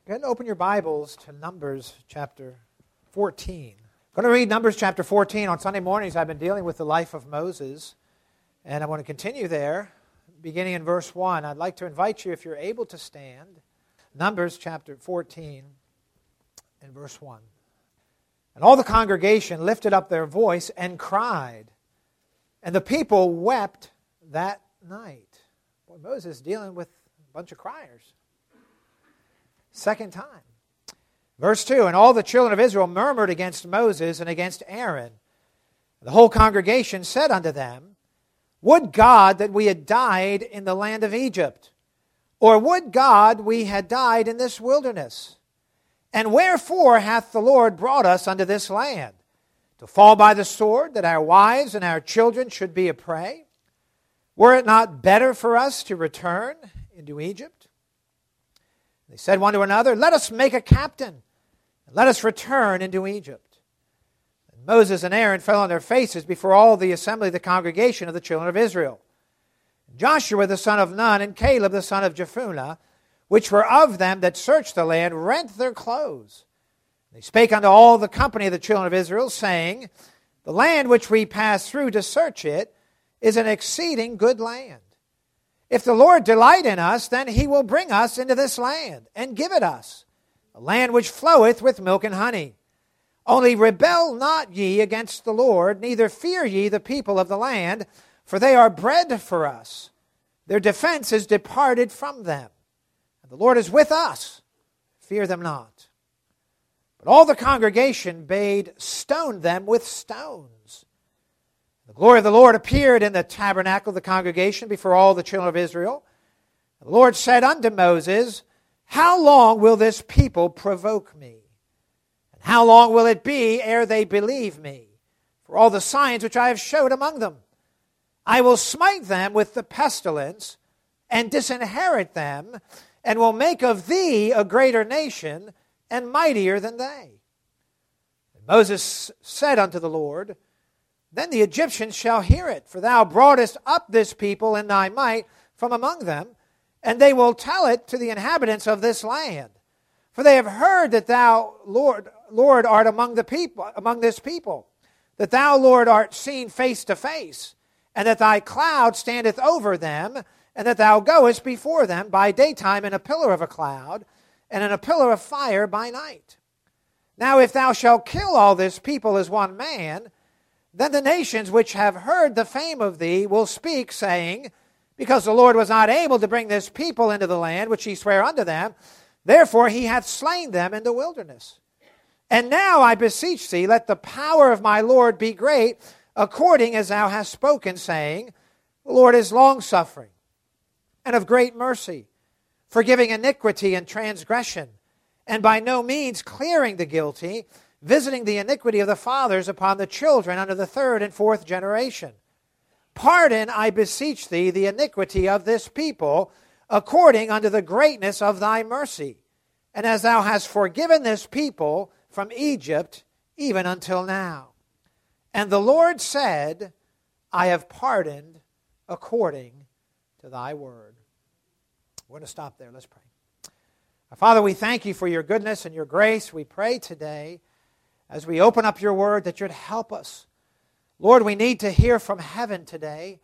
Go ahead and open your Bibles to Numbers chapter 14. I'm going to read Numbers chapter 14. On Sunday mornings, I've been dealing with the life of Moses, and I want to continue there, beginning in verse 1. I'd like to invite you, if you're able to stand, Numbers chapter 14 and verse 1. And all the congregation lifted up their voice and cried, and the people wept that night. Boy, Moses is dealing with a bunch of criers. Second time. Verse 2, and all the children of Israel murmured against Moses and against Aaron. The whole congregation said unto them, Would God that we had died in the land of Egypt, or would God we had died in this wilderness? And wherefore hath the Lord brought us unto this land? To fall by the sword, that our wives and our children should be a prey? Were it not better for us to return into Egypt? They said one to another, Let us make a captain, and let us return into Egypt. And Moses and Aaron fell on their faces before all the assembly of the congregation of the children of Israel. And Joshua the son of Nun and Caleb the son of Jephunneh, which were of them that searched the land, rent their clothes. They spake unto all the company of the children of Israel, saying, The land which we pass through to search it is an exceeding good land. If the Lord delight in us, then he will bring us into this land, and give it us, a land which floweth with milk and honey. Only rebel not ye against the Lord, neither fear ye the people of the land, for they are bread for us. Their defense is departed from them. And the Lord is with us. Fear them not. But all the congregation bade stone them with stones. The glory of the Lord appeared in the tabernacle of the congregation before all the children of Israel. The Lord said unto Moses, How long will this people provoke me? And how long will it be ere they believe me, for all the signs which I have showed among them? I will smite them with the pestilence, and disinherit them, and will make of thee a greater nation, and mightier than they. And Moses said unto the Lord, Then the Egyptians shall hear it, for thou broughtest up this people in thy might from among them, and they will tell it to the inhabitants of this land. For they have heard that thou, Lord, art among this people, that thou, Lord, art seen face to face, and that thy cloud standeth over them, and that thou goest before them by daytime in a pillar of a cloud, and in a pillar of fire by night. Now if thou shalt kill all this people as one man, then the nations which have heard the fame of thee will speak, saying, Because the Lord was not able to bring this people into the land which he sware unto them, therefore he hath slain them in the wilderness. And now I beseech thee, let the power of my Lord be great, according as thou hast spoken, saying, The Lord is longsuffering, and of great mercy, forgiving iniquity and transgression, and by no means clearing the guilty, visiting the iniquity of the fathers upon the children unto the third and fourth generation. Pardon, I beseech thee, the iniquity of this people, according unto the greatness of thy mercy, and as thou hast forgiven this people from Egypt, even until now. And the Lord said, I have pardoned according to thy word. We're going to stop there. Let's pray. Our Father, we thank you for your goodness and your grace. We pray today, as we open up your word, that you'd help us. Lord, we need to hear from heaven today.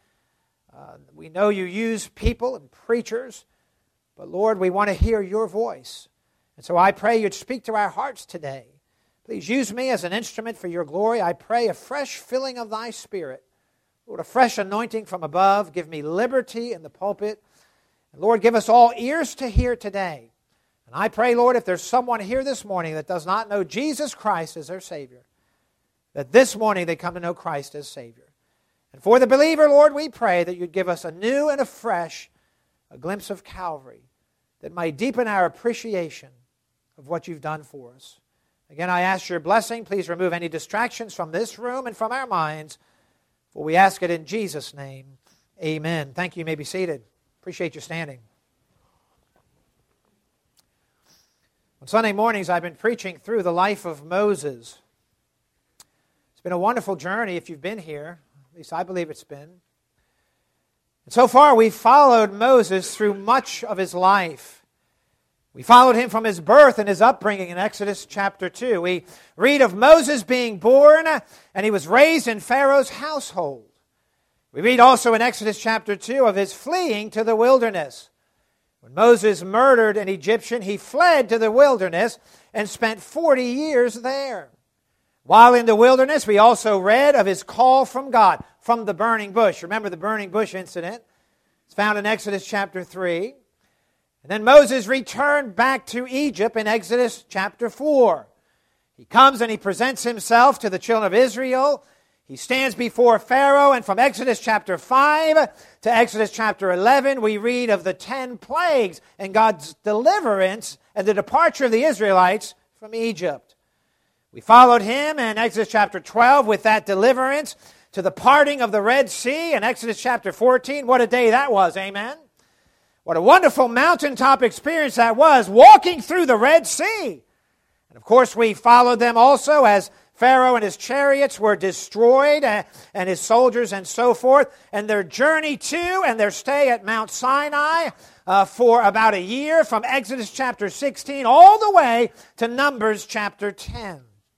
We know you use people and preachers, but Lord, we want to hear your voice. And so I pray you'd speak to our hearts today. Please use me as an instrument for your glory. I pray a fresh filling of thy Spirit. Lord, a fresh anointing from above. Give me liberty in the pulpit. And Lord, give us all ears to hear today. And I pray, Lord, if there's someone here this morning that does not know Jesus Christ as their Savior, that this morning they come to know Christ as Savior. And for the believer, Lord, we pray that you'd give us a new and a fresh a glimpse of Calvary that might deepen our appreciation of what you've done for us. Again, I ask your blessing. Please remove any distractions from this room and from our minds, for we ask it in Jesus' name. Amen. Thank you. You may be seated. Appreciate you standing. On Sunday mornings, I've been preaching through the life of Moses. It's been a wonderful journey if you've been here. At least I believe it's been. And so far, we've followed Moses through much of his life. We followed him from his birth and his upbringing in Exodus chapter 2. We read of Moses being born, and he was raised in Pharaoh's household. We read also in Exodus chapter 2 of his fleeing to the wilderness. When Moses murdered an Egyptian, he fled to the wilderness and spent 40 years there. While in the wilderness, we also read of his call from God, from the burning bush. Remember the burning bush incident? It's found in Exodus chapter 3. And then Moses returned back to Egypt in Exodus chapter 4. He comes and he presents himself to the children of Israel. He stands before Pharaoh, and from Exodus chapter 5 to Exodus chapter 11, we read of the 10 plagues and God's deliverance and the departure of the Israelites from Egypt. We followed him in Exodus chapter 12 with that deliverance to the parting of the Red Sea in Exodus chapter 14. What a day that was, amen? What a wonderful mountaintop experience that was, walking through the Red Sea. And of course, we followed them also as Pharaoh and his chariots were destroyed, and his soldiers and so forth. And their journey to and their stay at Mount Sinai for about a year, from Exodus chapter 16 all the way to Numbers chapter 10.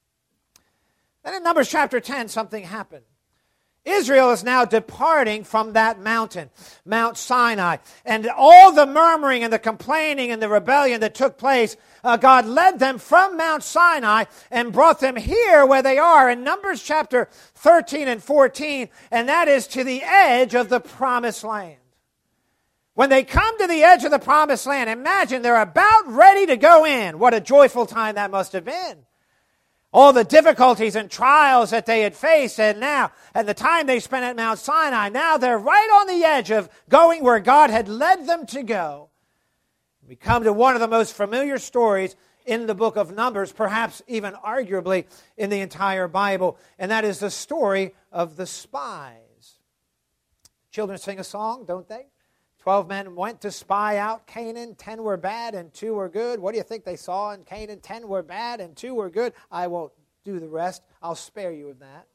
Then in Numbers chapter 10, something happened. Israel is now departing from that mountain, Mount Sinai. And all the murmuring and the complaining and the rebellion that took place, God led them from Mount Sinai and brought them here where they are in Numbers chapter 13 and 14, and that is to the edge of the promised land. When they come to the edge of the promised land, imagine they're about ready to go in. What a joyful time that must have been. All the difficulties and trials that they had faced, and now, at the time they spent at Mount Sinai, now they're right on the edge of going where God had led them to go. We come to one of the most familiar stories in the book of Numbers, perhaps even arguably in the entire Bible, and that is the story of the spies. Children sing a song, don't they? 12 men went to spy out Canaan. 10 were bad and 2 were good. What do you think they saw in Canaan? 10 were bad and 2 were good. I won't do the rest. I'll spare you of that.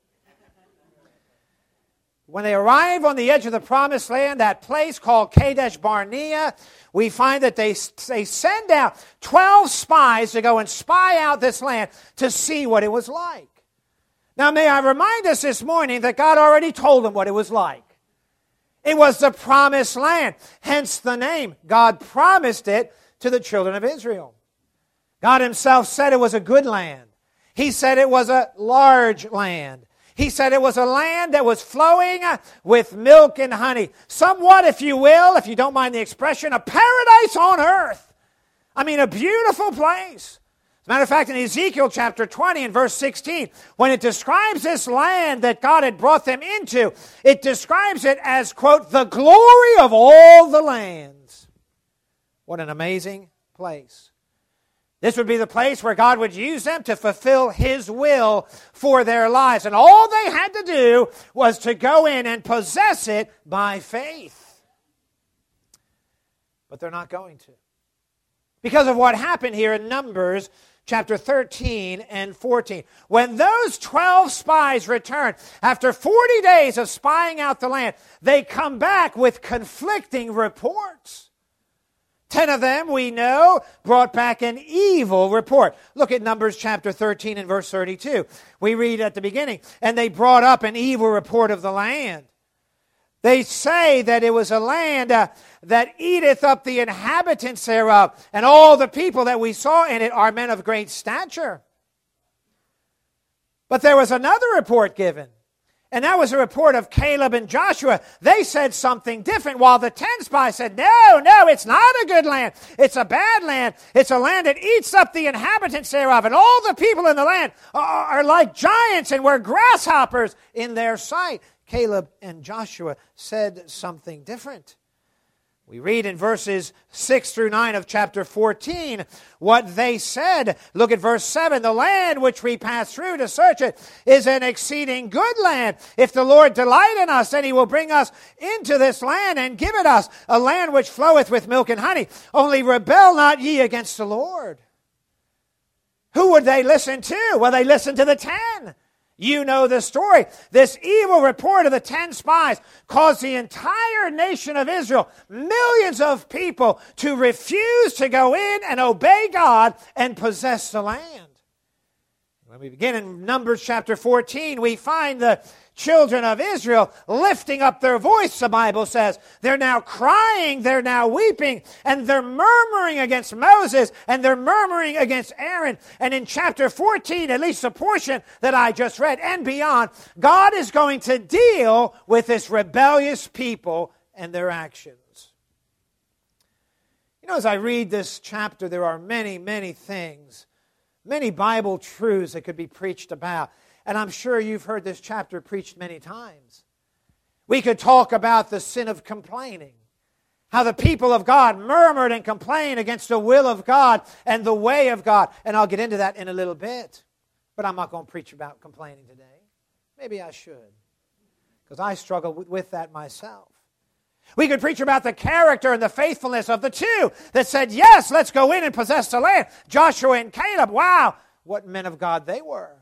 When they arrive on the edge of the promised land, that place called Kadesh Barnea, we find that they send out 12 spies to go and spy out this land to see what it was like. Now, may I remind us this morning that God already told them what it was like. It was the promised land, hence the name. God promised it to the children of Israel. God himself said it was a good land. He said it was a large land. He said it was a land that was flowing with milk and honey. Somewhat, if you will, if you don't mind the expression, a paradise on earth. I mean, a beautiful place. As a matter of fact, in Ezekiel chapter 20 and verse 16, when it describes this land that God had brought them into, it describes it as, quote, the glory of all the lands. What an amazing place. This would be the place where God would use them to fulfill His will for their lives. And all they had to do was to go in and possess it by faith. But they're not going to. Because of what happened here in Numbers chapter 13 and 14. When those 12 spies return, after 40 days of spying out the land, they come back with conflicting reports. 10 of them, we know, brought back an evil report. Look at Numbers chapter 13 and verse 32. We read at the beginning, and they brought up an evil report of the land. They say that it was a land that eateth up the inhabitants thereof, and all the people that we saw in it are men of great stature. But there was another report given, and that was a report of Caleb and Joshua. They said something different, while the 10 spies said, no, it's not a good land. It's a bad land. It's a land that eats up the inhabitants thereof, and all the people in the land are like giants, and we're grasshoppers in their sight. Caleb and Joshua said something different. We read in verses 6 through 9 of chapter 14 what they said. Look at verse 7. The land which we pass through to search it is an exceeding good land. If the Lord delight in us, then He will bring us into this land and give it us, a land which floweth with milk and honey. Only rebel not ye against the Lord. Who would they listen to? Well, they listened to the 10. You know the story. This evil report of the 10 spies caused the entire nation of Israel, millions of people, to refuse to go in and obey God and possess the land. When we begin in Numbers chapter 14, we find the children of Israel lifting up their voice, the Bible says. They're now crying, they're now weeping, and they're murmuring against Moses, and they're murmuring against Aaron. And in chapter 14, at least the portion that I just read and beyond, God is going to deal with this rebellious people and their actions. You know, as I read this chapter, there are many, many things, many Bible truths that could be preached about. And I'm sure you've heard this chapter preached many times. We could talk about the sin of complaining. How the people of God murmured and complained against the will of God and the way of God. And I'll get into that in a little bit. But I'm not going to preach about complaining today. Maybe I should. Because I struggle with that myself. We could preach about the character and the faithfulness of the two that said, yes, let's go in and possess the land. Joshua and Caleb, wow, what men of God they were.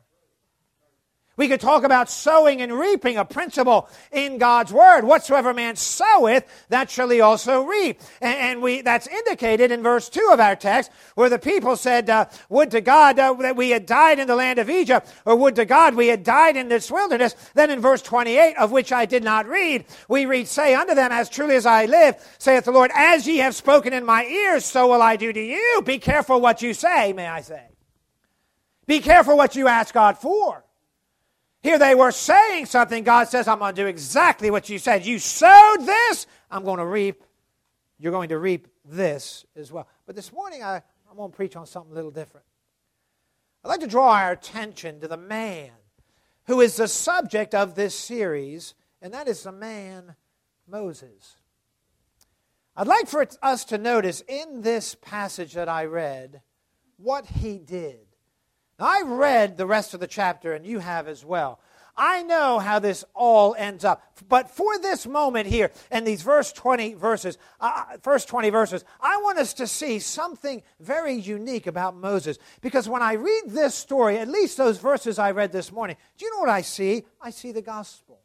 We could talk about sowing and reaping, a principle in God's Word. Whatsoever man soweth, that shall he also reap. And that's indicated in verse 2 of our text, where the people said, would to God that we had died in the land of Egypt, or would to God we had died in this wilderness. Then in verse 28, of which I did not read, we read, say unto them, as truly as I live, saith the Lord, as ye have spoken in my ears, so will I do to you. Be careful what you say, may I say. Be careful what you ask God for. Here they were saying something. God says, I'm going to do exactly what you said. You sowed this, I'm going to reap. You're going to reap this as well. But this morning, I'm going to preach on something a little different. I'd like to draw our attention to the man who is the subject of this series, and that is the man Moses. I'd like for us to notice in this passage that I read what he did. Now, I read the rest of the chapter, and you have as well. I know how this all ends up. But for this moment here, in these first 20 verses, I want us to see something very unique about Moses. Because when I read this story, at least those verses I read this morning, do you know what I see? I see the gospel.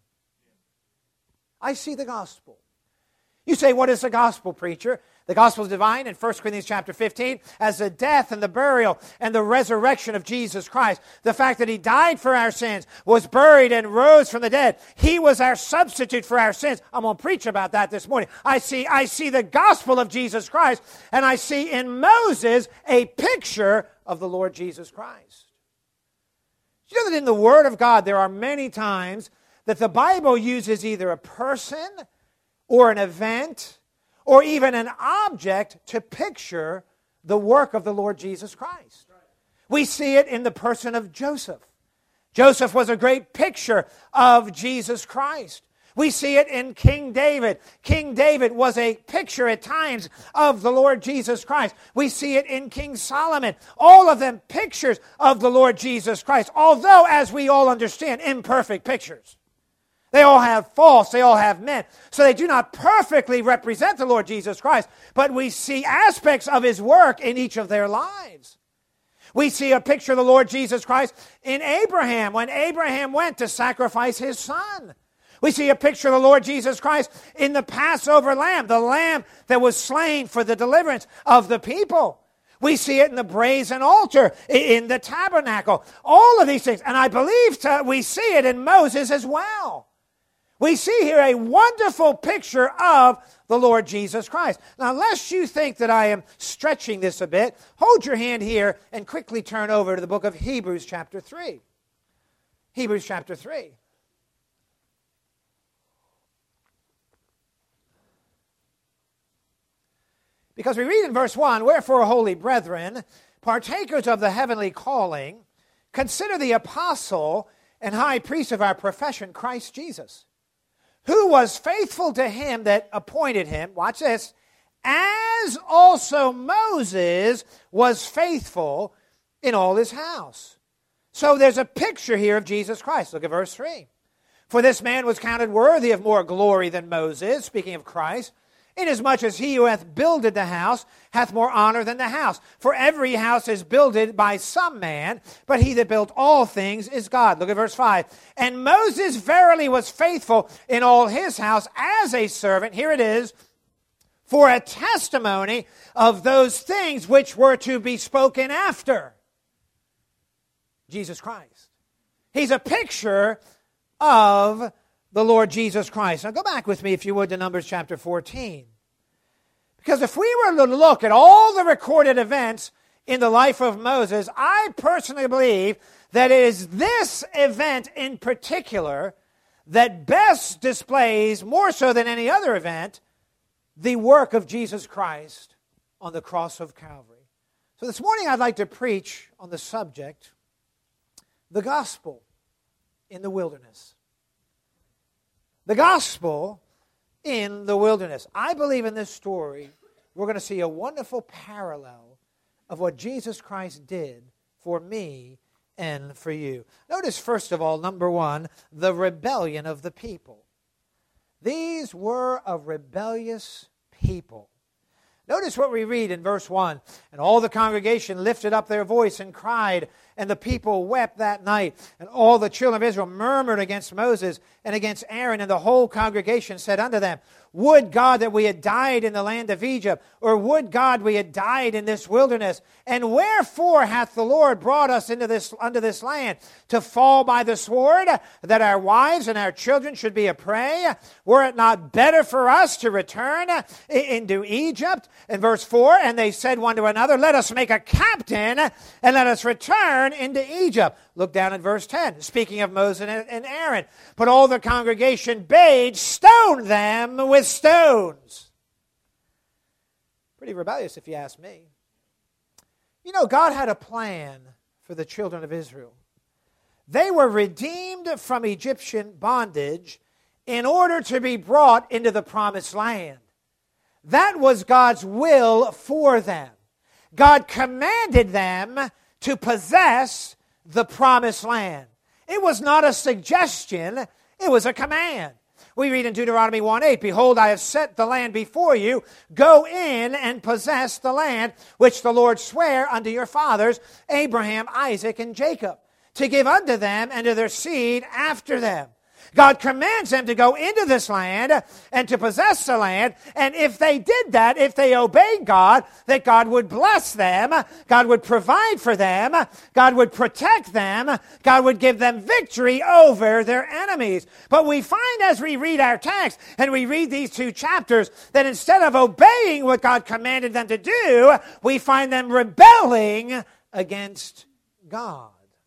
I see the gospel. You say, what is the gospel, preacher? The gospel is defined in 1 Corinthians chapter 15 as the death and the burial and the resurrection of Jesus Christ. The fact that He died for our sins, was buried and rose from the dead. He was our substitute for our sins. I'm going to preach about that this morning. I see the gospel of Jesus Christ, and I see in Moses a picture of the Lord Jesus Christ. You know that in the Word of God there are many times that the Bible uses either a person or an event or even an object to picture the work of the Lord Jesus Christ. We see it in the person of Joseph. Joseph was a great picture of Jesus Christ. We see it in King David. King David was a picture at times of the Lord Jesus Christ. We see it in King Solomon. All of them pictures of the Lord Jesus Christ, although, as we all understand, imperfect pictures. They all have faults. They all have men. So they do not perfectly represent the Lord Jesus Christ, but we see aspects of His work in each of their lives. We see a picture of the Lord Jesus Christ in Abraham, when Abraham went to sacrifice his son. We see a picture of the Lord Jesus Christ in the Passover lamb, the lamb that was slain for the deliverance of the people. We see it in the brazen altar, in the tabernacle, all of these things. And I believe we see it in Moses as well. We see here a wonderful picture of the Lord Jesus Christ. Now, unless you think that I am stretching this a bit, hold your hand here and quickly turn over to the book of Hebrews chapter 3. Hebrews chapter 3. Because we read in verse 1, wherefore, holy brethren, partakers of the heavenly calling, consider the apostle and high priest of our profession, Christ Jesus, who was faithful to Him that appointed him, watch this, as also Moses was faithful in all his house. So there's a picture here of Jesus Christ. Look at verse 3. For this man was counted worthy of more glory than Moses, speaking of Christ, Inasmuch as he who hath builded the house hath more honor than the house. For every house is builded by some man, but he that built all things is God. Look at verse 5. And Moses verily was faithful in all his house as a servant. Here it is. For a testimony of those things which were to be spoken after. Jesus Christ. He's a picture of the Lord Jesus Christ. Now go back with me, if you would, to Numbers chapter 14. Because if we were to look at all the recorded events in the life of Moses, I personally believe that it is this event in particular that best displays, more so than any other event, the work of Jesus Christ on the cross of Calvary. So this morning I'd like to preach on the subject, the gospel in the wilderness. The gospel in the wilderness. I believe in this story we're going to see a wonderful parallel of what Jesus Christ did for me and for you. Notice, first of all, number one, the rebellion of the people. These were a rebellious people. Notice what we read in verse 1. And all the congregation lifted up their voice and cried, and the people wept that night. And all the children of Israel murmured against Moses and against Aaron, and the whole congregation said unto them, Would God that we had died in the land of Egypt, or would God we had died in this wilderness? And wherefore hath the Lord brought us unto this land, to fall by the sword, that our wives and our children should be a prey? Were it not better for us to return into Egypt? In verse 4, and they said one to another, Let us make a captain, and let us return into Egypt. Look down at verse 10, speaking of Moses and Aaron. But all the congregation bade stone them with stones. Pretty rebellious, if you ask me. You know, God had a plan for the children of Israel. They were redeemed from Egyptian bondage in order to be brought into the promised land. That was God's will for them. God commanded them to possess the promised land. It was not a suggestion, it was a command. We read in Deuteronomy 1:8, Behold, I have set the land before you. Go in and possess the land which the Lord sware unto your fathers, Abraham, Isaac, and Jacob, to give unto them and to their seed after them. God commands them to go into this land and to possess the land. And if they did that, if they obeyed God, that God would bless them, God would provide for them, God would protect them, God would give them victory over their enemies. But we find as we read our text and we read these two chapters that instead of obeying what God commanded them to do, we find them rebelling against God.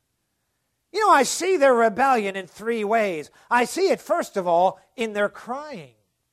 You know, I see their rebellion in three ways. I see it, first of all, in their crying.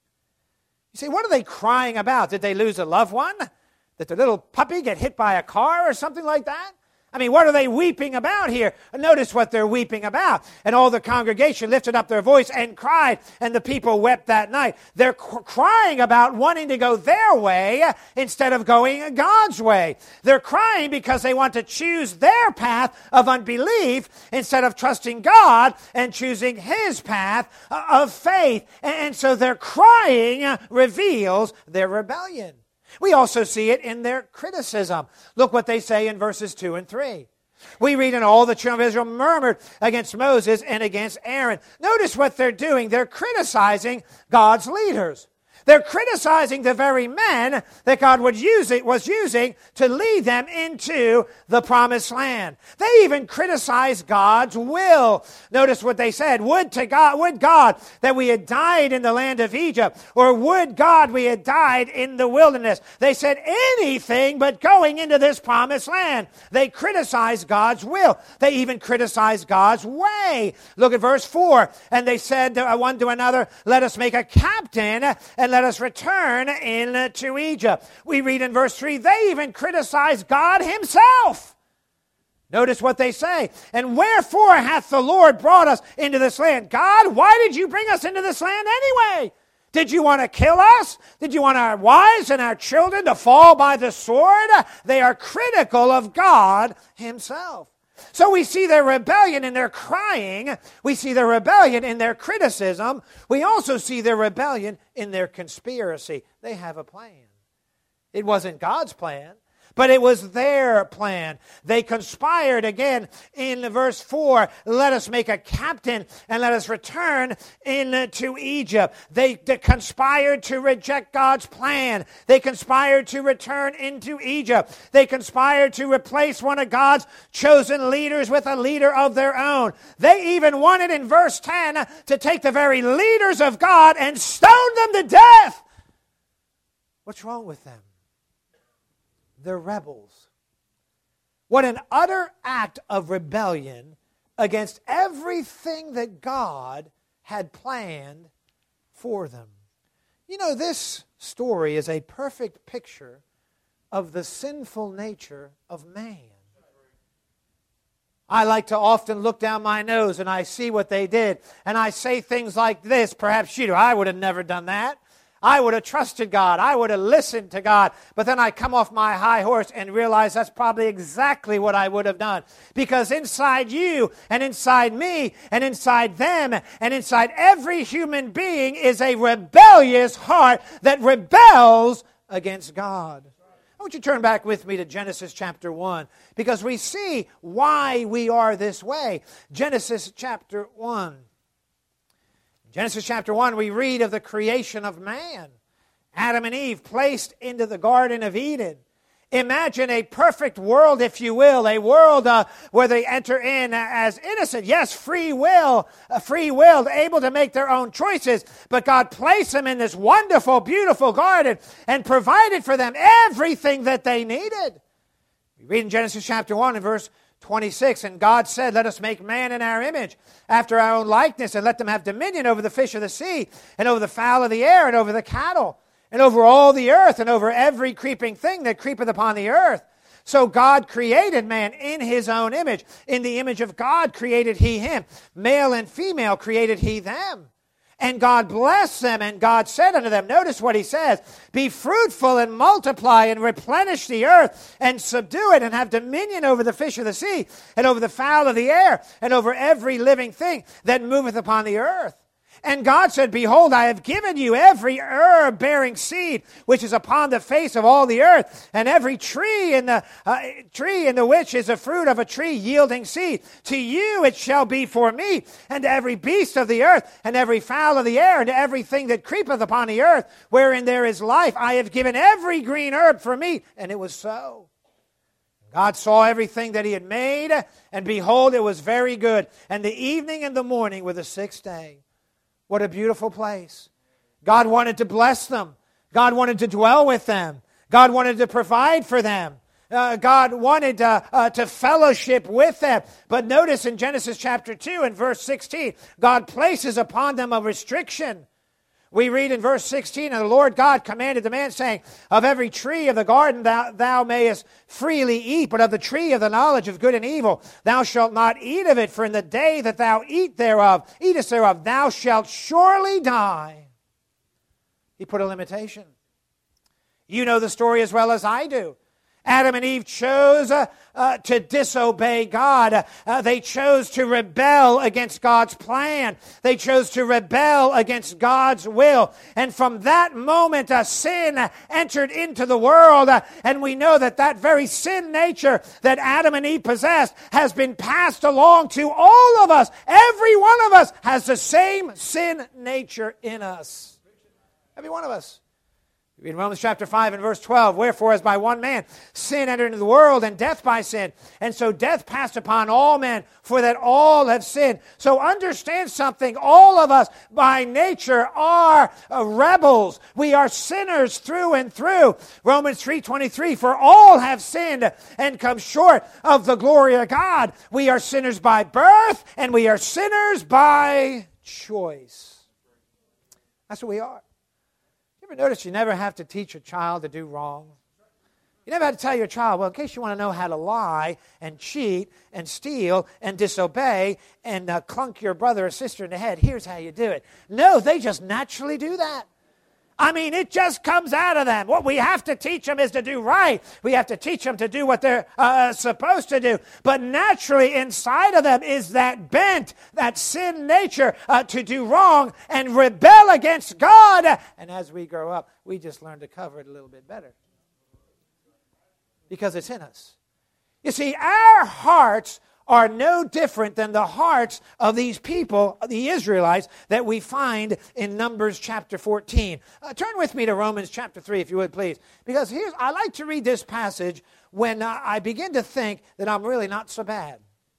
You say, what are they crying about? Did they lose a loved one? Did their little puppy get hit by a car or something like that? I mean, what are they weeping about here? Notice what they're weeping about. And all the congregation lifted up their voice and cried, and the people wept that night. They're crying about wanting to go their way instead of going God's way. They're crying because they want to choose their path of unbelief instead of trusting God and choosing His path of faith. And so their crying reveals their rebellion. We also see it in their criticism. Look what they say in verses 2 and 3. We read, and all the children of Israel murmured against Moses and against Aaron. Notice what they're doing. They're criticizing God's leaders. They're criticizing the very men that God was using to lead them into the promised land. They even criticize God's will. Notice what they said. Would God that we had died in the land of Egypt, or would God we had died in the wilderness. They said anything but going into this promised land. They criticize God's will. They even criticize God's way. Look at verse 4. And they said one to another, Let us make a captain and let us return into Egypt. We read in verse 3, they even criticize God Himself. Notice what they say. And wherefore hath the Lord brought us into this land? God, why did you bring us into this land anyway? Did you want to kill us? Did you want our wives and our children to fall by the sword? They are critical of God Himself. So we see their rebellion in their crying. We see their rebellion in their criticism. We also see their rebellion in their conspiracy. They have a plan. It wasn't God's plan, but it was their plan. They conspired again in verse 4. Let us make a captain and let us return into Egypt. They conspired to reject God's plan. They conspired to return into Egypt. They conspired to replace one of God's chosen leaders with a leader of their own. They even wanted in verse 10 to take the very leaders of God and stone them to death. What's wrong with them? They're rebels. What an utter act of rebellion against everything that God had planned for them. You know, this story is a perfect picture of the sinful nature of man. I like to often look down my nose and I see what they did, and I say things like this. Perhaps you do. I would have never done that. I would have trusted God. I would have listened to God. But then I come off my high horse and realize that's probably exactly what I would have done. Because inside you and inside me and inside them and inside every human being is a rebellious heart that rebels against God. I want you to turn back with me to Genesis chapter 1 because we see why we are this way. Genesis chapter 1. Genesis chapter 1, we read of the creation of man. Adam and Eve placed into the Garden of Eden. Imagine a perfect world, if you will, a world where they enter in as innocent. Yes, free will, able to make their own choices. But God placed them in this wonderful, beautiful garden and provided for them everything that they needed. We read in Genesis chapter 1 and verse 26, and God said, let us make man in our image, after our own likeness, and let them have dominion over the fish of the sea, and over the fowl of the air, and over the cattle, and over all the earth, and over every creeping thing that creepeth upon the earth. So God created man in his own image. In the image of God created he him. Male and female created he them. And God blessed them, and God said unto them, notice what he says, be fruitful and multiply and replenish the earth and subdue it and have dominion over the fish of the sea and over the fowl of the air and over every living thing that moveth upon the earth. And God said, behold, I have given you every herb bearing seed, which is upon the face of all the earth, and every tree in the which is the fruit of a tree yielding seed. To you it shall be for meat, and to every beast of the earth, and every fowl of the air, and to everything that creepeth upon the earth, wherein there is life. I have given every green herb for meat. And it was so. God saw everything that he had made, and behold, it was very good. And the evening and the morning were the sixth day. What a beautiful place. God wanted to bless them. God wanted to dwell with them. God wanted to provide for them. God wanted to fellowship with them. But notice in Genesis chapter 2 and verse 16, God places upon them a restriction. We read in verse 16, and the Lord God commanded the man, saying, of every tree of the garden thou mayest freely eat, but of the tree of the knowledge of good and evil thou shalt not eat of it, for in the day that thou eatest thereof, thou shalt surely die. He put a limitation. You know the story as well as I do. Adam and Eve chose to disobey God. They chose to rebel against God's plan. They chose to rebel against God's will. And from that moment, sin entered into the world. And we know that that very sin nature that Adam and Eve possessed has been passed along to all of us. Every one of us has the same sin nature in us. Every one of us. In Romans chapter 5 and verse 12, wherefore as by one man sin entered into the world, and death by sin, and so death passed upon all men, for that all have sinned. So understand something, all of us by nature are rebels. We are sinners through and through. Romans 3:23, for all have sinned and come short of the glory of God. We are sinners by birth, and we are sinners by choice. That's what we are. You ever notice you never have to teach a child to do wrong? You never have to tell your child, well, in case you want to know how to lie and cheat and steal and disobey and clunk your brother or sister in the head, here's how you do it. No, they just naturally do that. I mean, it just comes out of them. What we have to teach them is to do right. We have to teach them to do what they're supposed to do. But naturally inside of them is that bent, that sin nature to do wrong and rebel against God. And as we grow up, we just learn to cover it a little bit better. Because it's in us. You see, our hearts are no different than the hearts of these people, the Israelites, that we find in Numbers chapter 14. Turn with me to Romans chapter 3, if you would, please. Because I like to read this passage when I begin to think that I'm really not so bad.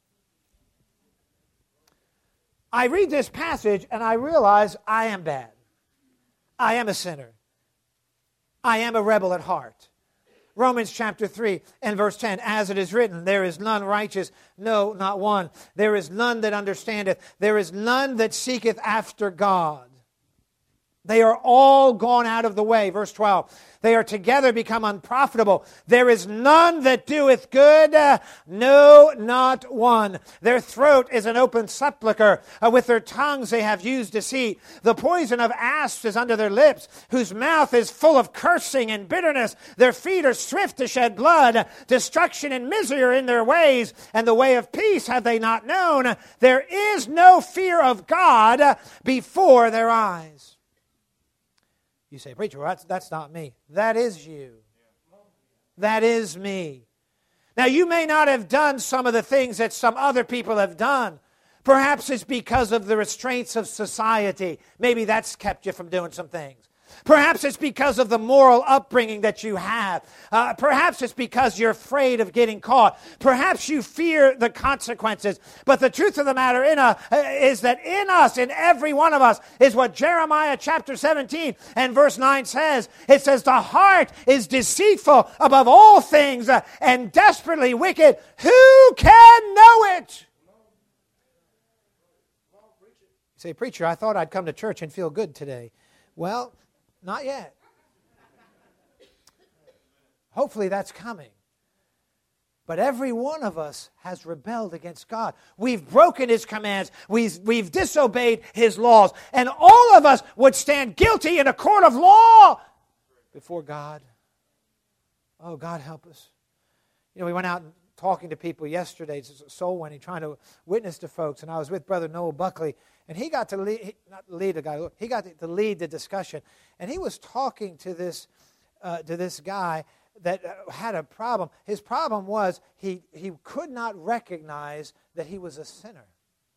I read this passage and I realize I am bad. I am a sinner. I am a rebel at heart. Romans chapter 3 and verse 10, as it is written, there is none righteous, no, not one. There is none that understandeth. There is none that seeketh after God. They are all gone out of the way. Verse 12, they are together become unprofitable. There is none that doeth good, no, not one. Their throat is an open sepulchre. With their tongues they have used deceit. The poison of asps is under their lips, whose mouth is full of cursing and bitterness. Their feet are swift to shed blood. Destruction and misery are in their ways, and the way of peace have they not known. There is no fear of God before their eyes. You say, preacher, well, that's not me. That is you. That is me. Now, you may not have done some of the things that some other people have done. Perhaps it's because of the restraints of society. Maybe that's kept you from doing some things. Perhaps it's because of the moral upbringing that you have. Perhaps it's because you're afraid of getting caught. Perhaps you fear the consequences. But the truth of the matter is that in us, in every one of us, is what Jeremiah chapter 17 and verse 9 says. It says, the heart is deceitful above all things and desperately wicked. Who can know it? You say, preacher, I thought I'd come to church and feel good today. Well, not yet. Hopefully that's coming. But every one of us has rebelled against God. We've broken His commands. We've disobeyed His laws. And all of us would stand guilty in a court of law before God. Oh, God help us. You know, we went out and talking to people yesterday, soul winning, trying to witness to folks. And I was with Brother Noel Buckley. And he got to lead, he got to lead the discussion. And he was talking to this guy that had a problem. His problem was he could not recognize that he was a sinner.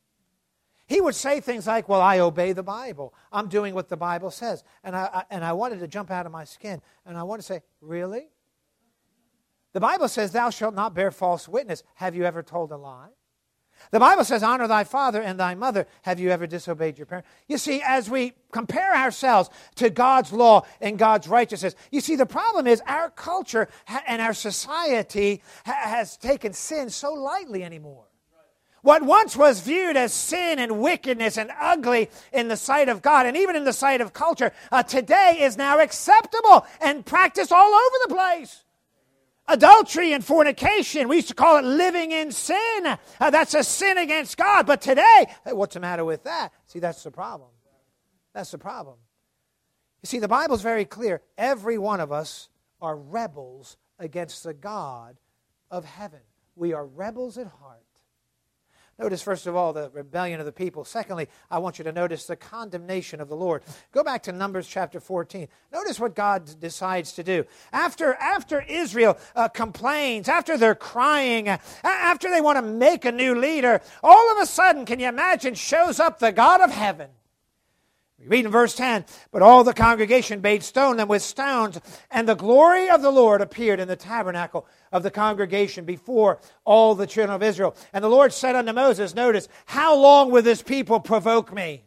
He would say things like, well, I obey the Bible. I'm doing what the Bible says. And I wanted to jump out of my skin. And I wanted to say, really? The Bible says, thou shalt not bear false witness. Have you ever told a lie? The Bible says, honor thy father and thy mother. Have you ever disobeyed your parents? You see, as we compare ourselves to God's law and God's righteousness, you see, the problem is our culture and our society has taken sin so lightly anymore. What once was viewed as sin and wickedness and ugly in the sight of God and even in the sight of culture, today is now acceptable and practiced all over the place. Adultery and fornication, we used to call it living in sin. That's a sin against God. But today, what's the matter with that? See, that's the problem. That's the problem. You see, the Bible's very clear. Every one of us are rebels against the God of heaven. We are rebels at heart. Notice, first of all, the rebellion of the people. Secondly, I want you to notice the condemnation of the Lord. Go back to Numbers chapter 14. Notice what God decides to do. After Israel complains, after they're crying, after they want to make a new leader, all of a sudden, can you imagine, shows up the God of heaven. We read in verse 10, but all the congregation bade stone them with stones, and the glory of the Lord appeared in the tabernacle of the congregation before all the children of Israel. And the Lord said unto Moses, notice, how long will this people provoke me?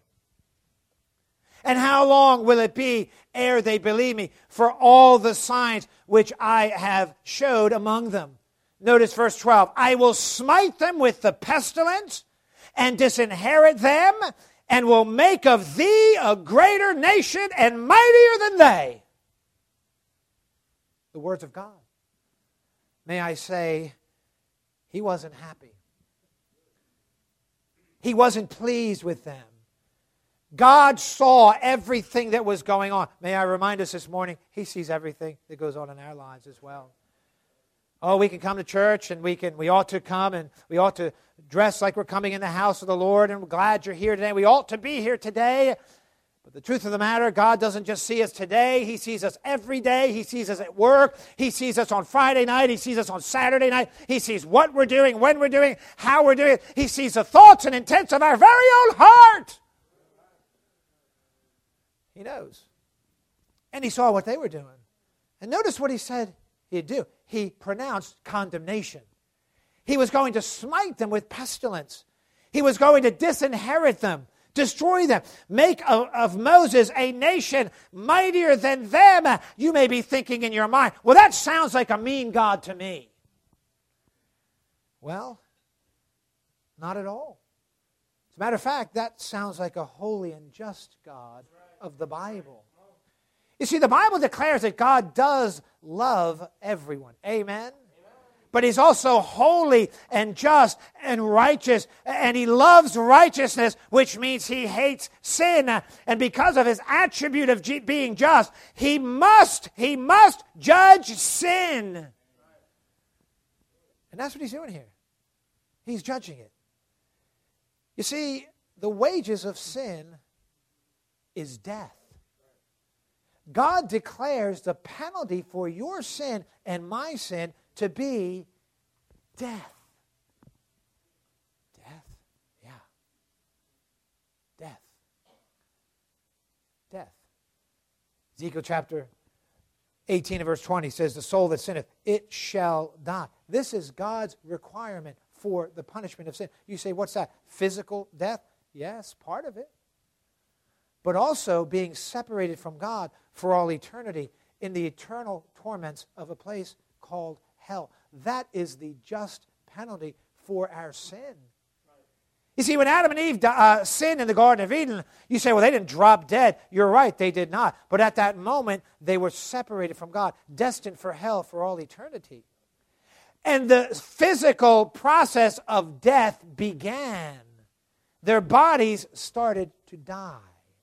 And how long will it be ere they believe me for all the signs which I have showed among them? Notice verse 12, I will smite them with the pestilence and disinherit them, and will make of thee a greater nation and mightier than they. The words of God. May I say, He wasn't happy. He wasn't pleased with them. God saw everything that was going on. May I remind us this morning, He sees everything that goes on in our lives as well. Oh, we can come to church and we ought to come and we ought to dress like we're coming in the house of the Lord, and we're glad you're here today. We ought to be here today. But the truth of the matter, God doesn't just see us today. He sees us every day. He sees us at work. He sees us on Friday night. He sees us on Saturday night. He sees what we're doing, when we're doing, how we're doing it. He sees the thoughts and intents of our very own heart. He knows. And He saw what they were doing. And notice what He said He'd do. He pronounced condemnation. He was going to smite them with pestilence. He was going to disinherit them, destroy them, make of Moses a nation mightier than them. You may be thinking in your mind, well, that sounds like a mean God to me. Well, not at all. As a matter of fact, that sounds like a holy and just God of the Bible. You see, the Bible declares that God does love everyone. Amen? But He's also holy and just and righteous. And He loves righteousness, which means He hates sin. And because of His attribute of being just, He must judge sin. And that's what He's doing here. He's judging it. You see, the wages of sin is death. God declares the penalty for your sin and my sin to be death. Death? Yeah. Death. Death. Ezekiel chapter 18 and verse 20 says, the soul that sinneth, it shall die. This is God's requirement for the punishment of sin. You say, what's that? Physical death? Yes, part of it. But also being separated from God for all eternity in the eternal torments of a place called hell. That is the just penalty for our sin. You see, when Adam and Eve sinned in the Garden of Eden, you say, well, they didn't drop dead. You're right, they did not. But at that moment, they were separated from God, destined for hell for all eternity. And the physical process of death began. Their bodies started to die.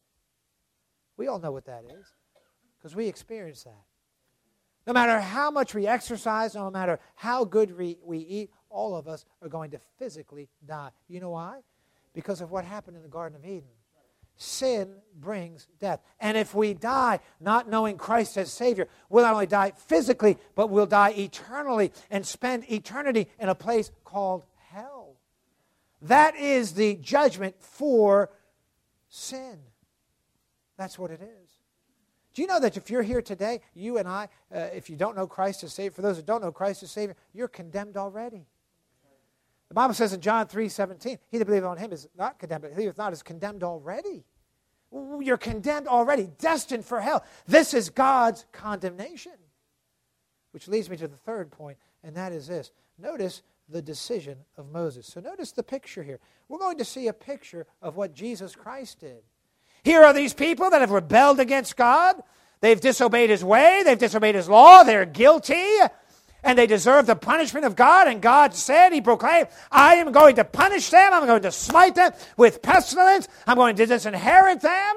We all know what that is, because we experience that. No matter how much we exercise, no matter how good we eat, all of us are going to physically die. You know why? Because of what happened in the Garden of Eden. Sin brings death. And if we die not knowing Christ as Savior, we'll not only die physically, but we'll die eternally and spend eternity in a place called hell. That is the judgment for sin. That's what it is. Do you know that if you're here today, you and I, if you don't know Christ as Savior, for those who don't know Christ as Savior, you're condemned already. The Bible says in John 3:17, he that believeth on Him is not condemned, but he that not is condemned already. You're condemned already, destined for hell. This is God's condemnation. Which leads me to the third point, and that is this. Notice the decision of Moses. So notice the picture here. We're going to see a picture of what Jesus Christ did. Here are these people that have rebelled against God. They've disobeyed His way. They've disobeyed His law. They're guilty. And they deserve the punishment of God. And God said, He proclaimed, I am going to punish them. I'm going to smite them with pestilence. I'm going to disinherit them.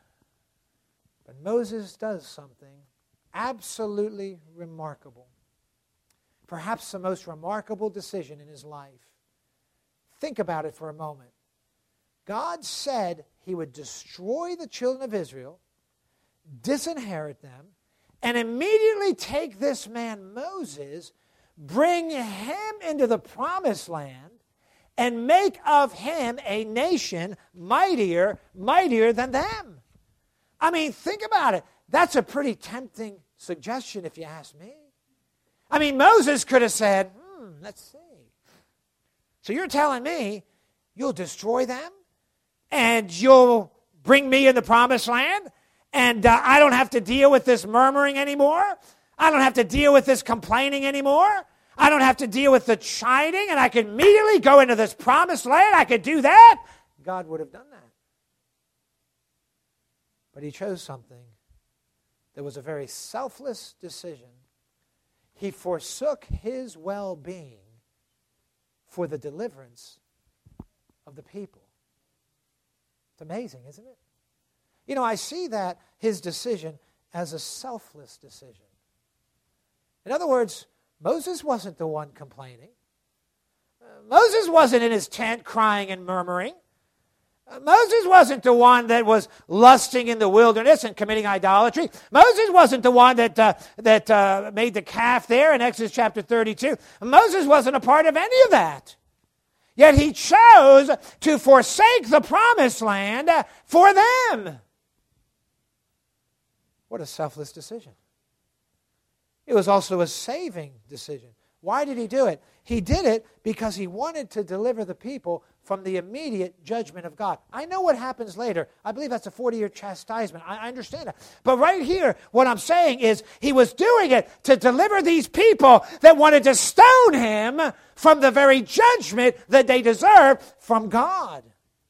But Moses does something absolutely remarkable. Perhaps the most remarkable decision in his life. Think about it for a moment. God said He would destroy the children of Israel, disinherit them, and immediately take this man Moses, bring him into the promised land, and make of him a nation mightier than them. I mean, think about it. That's a pretty tempting suggestion if you ask me. I mean, Moses could have said, let's see. So you're telling me you'll destroy them? And you'll bring me in the promised land, and I don't have to deal with this murmuring anymore. I don't have to deal with this complaining anymore. I don't have to deal with the chiding, and I can immediately go into this promised land. I could do that. God would have done that. But He chose something that was a very selfless decision. He forsook His well-being for the deliverance of the people. It's amazing, isn't it? You know, I see that his decision as a selfless decision. In other words, Moses wasn't the one complaining. Moses wasn't in his tent crying and murmuring. Moses wasn't the one that was lusting in the wilderness and committing idolatry. Moses wasn't the one that made the calf there in Exodus chapter 32. Moses wasn't a part of any of that. Yet he chose to forsake the promised land for them. What a selfless decision. It was also a saving decision. Why did he do it? He did it because he wanted to deliver the people from the immediate judgment of God. I know what happens later. I believe that's a 40-year chastisement. I understand that. But right here, what I'm saying is he was doing it to deliver these people that wanted to stone him from the very judgment that they deserved from God.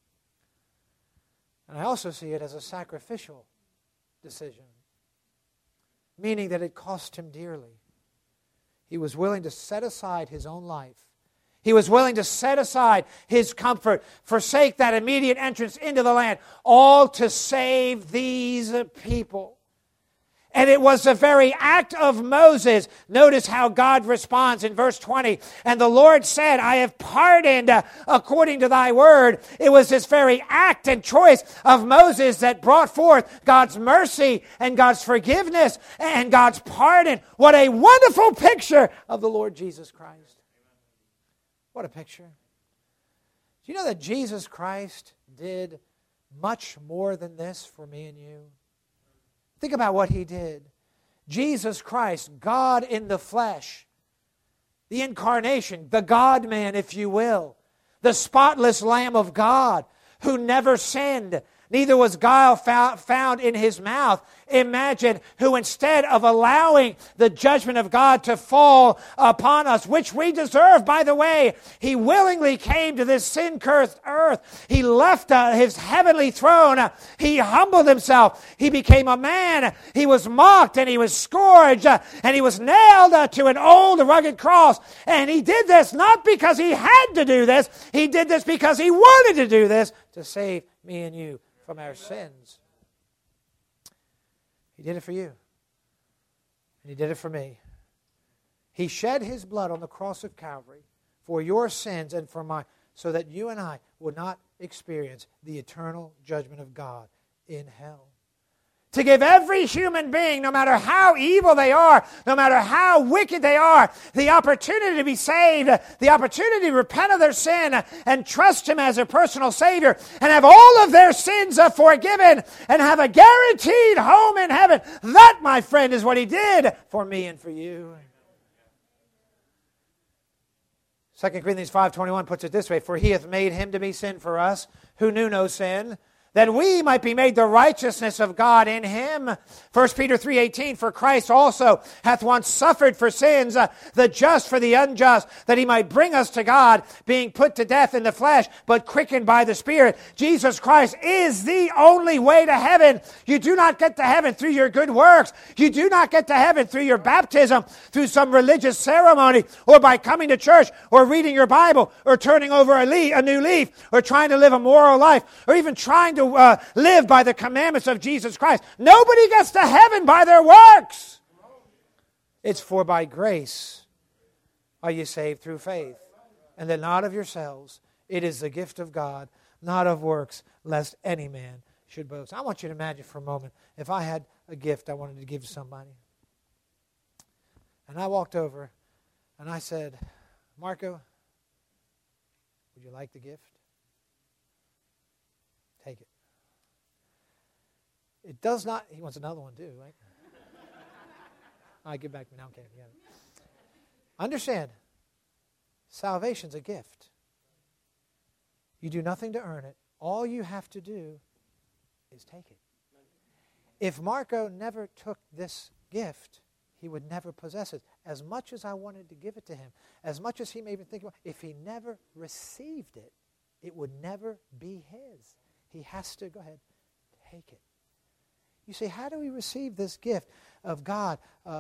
And I also see it as a sacrificial decision, meaning that it cost him dearly. He was willing to set aside his own life. He was willing to set aside his comfort, forsake that immediate entrance into the land, all to save these people. And it was the very act of Moses. Notice how God responds in verse 20. And the Lord said, I have pardoned according to thy word. It was this very act and choice of Moses that brought forth God's mercy and God's forgiveness and God's pardon. What a wonderful picture of the Lord Jesus Christ. What a picture. Do you know that Jesus Christ did much more than this for me and you? Think about what he did. Jesus Christ, God in the flesh, the incarnation, the God-man, if you will, the spotless Lamb of God who never sinned, neither was guile found in his mouth. Imagine who, instead of allowing the judgment of God to fall upon us, which we deserve, by the way, he willingly came to this sin-cursed earth. He left his heavenly throne. He humbled himself. He became a man. He was mocked and he was scourged and he was nailed to an old rugged cross. And he did this not because he had to do this. He did this because he wanted to do this to save me and you from our sins. He did it for you. And he did it for me. He shed his blood on the cross of Calvary for your sins and for mine, so that you and I would not experience the eternal judgment of God in hell. To give every human being, no matter how evil they are, no matter how wicked they are, the opportunity to be saved, the opportunity to repent of their sin and trust him as their personal Savior and have all of their sins forgiven and have a guaranteed home in heaven. That, my friend, is what he did for me and for you. 2 Corinthians 5:21 puts it this way, for he hath made him to be sin for us, who knew no sin, that we might be made the righteousness of God in him. 1 Peter 3:18, for Christ also hath once suffered for sins, the just for the unjust, that he might bring us to God, being put to death in the flesh, but quickened by the Spirit. Jesus Christ is the only way to heaven. You do not get to heaven through your good works. You do not get to heaven through your baptism, through some religious ceremony, or by coming to church, or reading your Bible, or turning over a new leaf, or trying to live a moral life, or even trying to live by the commandments of Jesus Christ. Nobody gets to heaven by their works. It's for by grace are you saved through faith, and that not of yourselves. It is the gift of God, not of works, lest any man should boast. I want you to imagine for a moment if I had a gift I wanted to give somebody. And I walked over and I said, Marco, would you like the gift? Take it. It does not, he wants another one too, right? I give back to me now. Okay, yeah. Understand, salvation's a gift. You do nothing to earn it. All you have to do is take it. If Marco never took this gift, he would never possess it. As much as I wanted to give it to him, as much as he may even think about it, if he never received it, it would never be his. He has to, go ahead, take it. You say, how do we receive this gift of God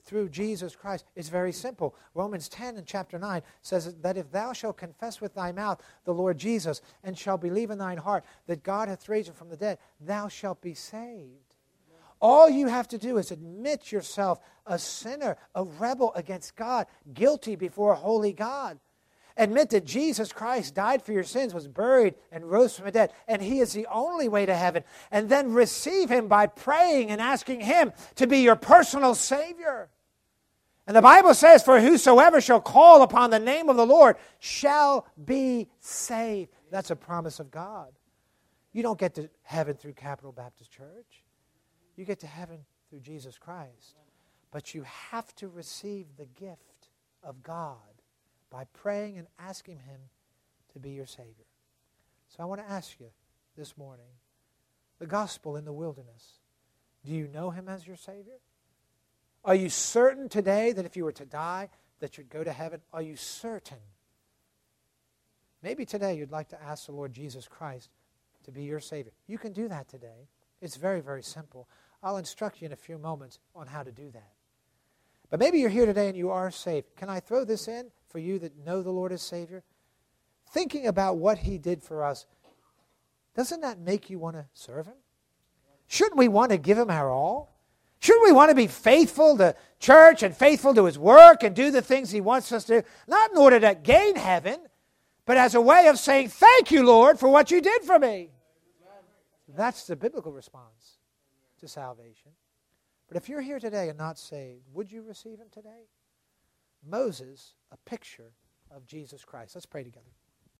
through Jesus Christ is very simple. Romans 10 and chapter 9 says that if thou shalt confess with thy mouth the Lord Jesus, and shalt believe in thine heart that God hath raised him from the dead, thou shalt be saved. All you have to do is admit yourself a sinner, a rebel against God, guilty before a holy God. Admit that Jesus Christ died for your sins, was buried, and rose from the dead, and He is the only way to heaven. And then receive Him by praying and asking Him to be your personal Savior. And the Bible says, for whosoever shall call upon the name of the Lord shall be saved. That's a promise of God. You don't get to heaven through Capital Baptist Church. You get to heaven through Jesus Christ. But you have to receive the gift of God by praying and asking Him to be your Savior. So I want to ask you this morning, the gospel in the wilderness, do you know Him as your Savior? Are you certain today that if you were to die, that you'd go to heaven? Are you certain? Maybe today you'd like to ask the Lord Jesus Christ to be your Savior. You can do that today. It's very, very simple. I'll instruct you in a few moments on how to do that. But maybe you're here today and you are saved. Can I throw this in for you that know the Lord as Savior? Thinking about what He did for us, doesn't that make you want to serve Him? Shouldn't we want to give Him our all? Shouldn't we want to be faithful to church and faithful to His work and do the things He wants us to do? Not in order to gain heaven, but as a way of saying, thank you, Lord, for what you did for me. That's the biblical response to salvation. But if you're here today and not saved, would you receive Him today? Moses, a picture of Jesus Christ. Let's pray together.